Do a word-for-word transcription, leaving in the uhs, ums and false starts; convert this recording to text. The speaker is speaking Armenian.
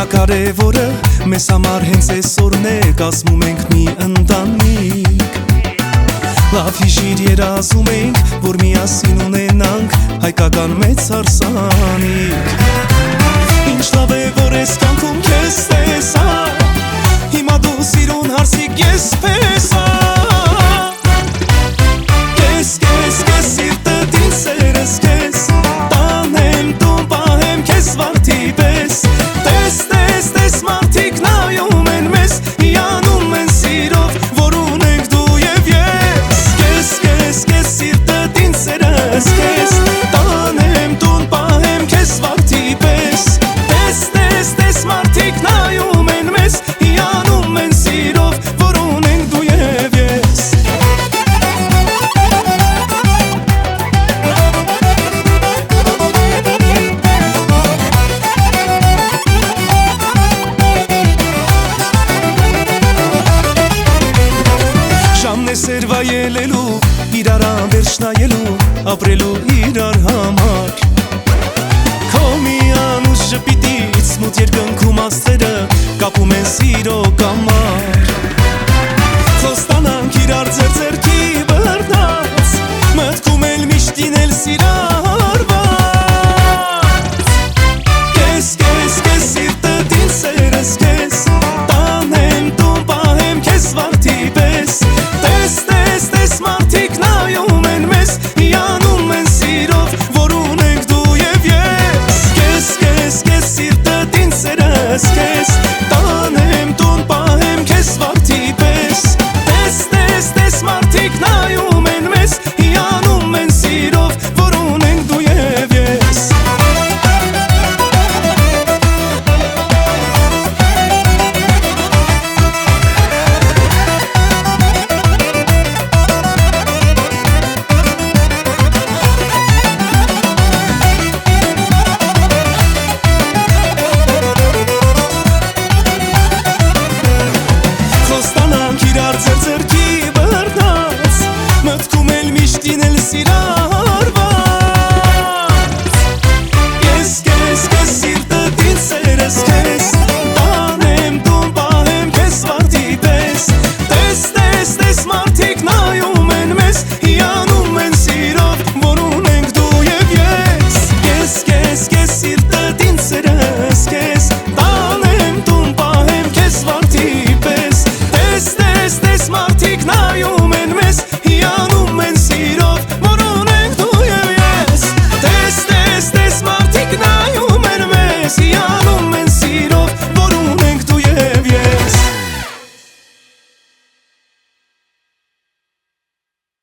Ամենակարևորը մեզ համար հենց այսօրն է, կազմում ենք մի ընտանիք։ Լավ հիշիր երազում ենք, որ միասին ունենանք հայկական մեծ հարսանիք։ Ինչ լավ է, որ ես կյանքում քեզ տեսա, հիմա դու սիրուն հարսիկ ես պես ա։ Կես, կես, կես սիրտդ ինձ սերս քեզ, տանեմ տուն պահեմ քեզ վարդի պես։ Տես, տես, տես մարդիկ նայում են մեզ, հիանում են սիրով, որ ունենք դու և ես։ Կես, կես, կես սիրտդ ինձ սերս քեզ, տանեմ տուն պահեմ քեզ վարդի պես։ Տես, տես, տես մարդիկ նայում են մեզ, հիանում են սիրով, որ ունենք դու և ես։ Ժամն է սերվայելելու, իրար անվերջ նայելու, ապրելու իրար համար։ Քո միանուց ժպիտից մութ երկնքում աստղերը կապում են սիրո կամար։ Խոստանանք իրար ձեր ձեռքի բռնած, մտքում էլ միշտ լինել սիրարված։ Կես, կես, կես սիրտդ ինձ սերս քեզ, տանեմ տուն պահեմ քեզ վարդի պես։ Տես, տես, տես մարդիկ նայում են մեզ, հիանում են սիրով, որ ունենք դու և ես։ Կես, կես, կես սիրտդ ինձ սերս քեզ, տանեմ տուն պահեմ քեզ վարդի պես։ Տես, տես, տես մարդիկ նայում են մեզ, հիանում են սիրով, որ ունենք դու և ես։ Խոստանանք իրար ձեր ձեռքի բռնած, մտքում էլ միշտ լինել սիրարված։ Կես, կես, կես սիրտդ ինձ սերս քեզ, տանեմ տուն պահեմ քեզ վարդի պես։ Տես, տես, տես մարդիկ նայում են մեզ, հիանում են սիրով, որ ունենք դու և ես։ Կես, կես, կես սիրտդ ինձ սերս քեզ, տանեմ տուն պահեմ քեզ վարդի պես։ Տես, տես, տես մարդիկ նայում